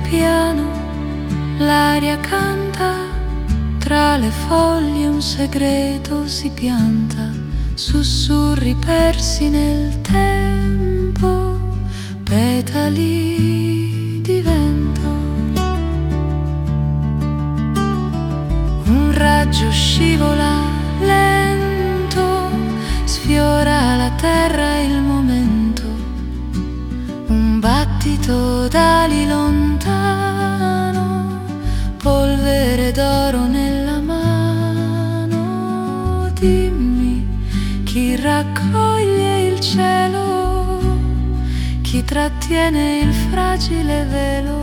piano, l'aria canta, tra le foglie un segreto si pianta, sussurri persi nel tempo, petali di vento. Un raggio scivola lento, sfiora la terra il momento, un battito d'ali lontano, polvere d'oro nella mano. Dimmi chi raccoglie il cielo, chi trattiene il fragile velo.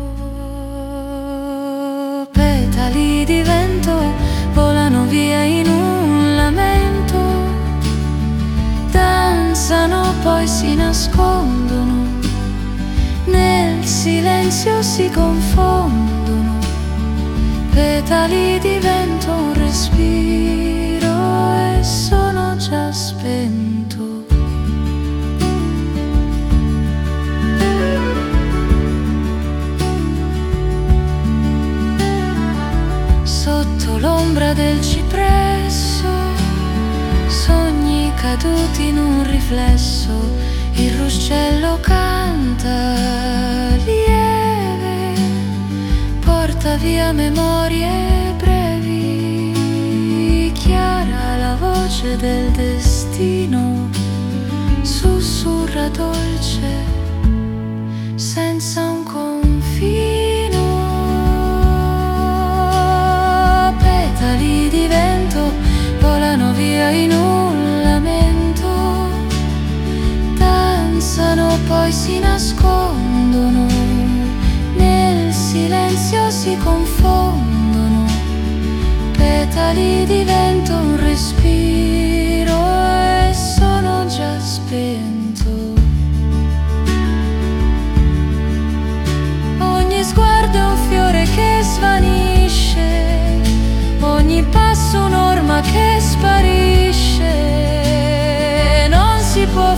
Petali di vento volano via in un lamento, danzano poi si nascondono, nel silenzio si confondono. Petali di vento, un respiro e sono già spento. Sotto l'ombra del cipresso, sogni caduti in un riflesso, il ruscello canta lieve, porta via memorie brevi. Chiara la voce del destino, sussurra dolce senza un confino. Petali di vento volano via in un lamento, danzano poi si nascondono, nel silenzio si confondono. Petali di vento, un respiro e sono già spento. Ogni sguardo è un fiore che svanisce, ogni passo un'orma che sparisce. Non si può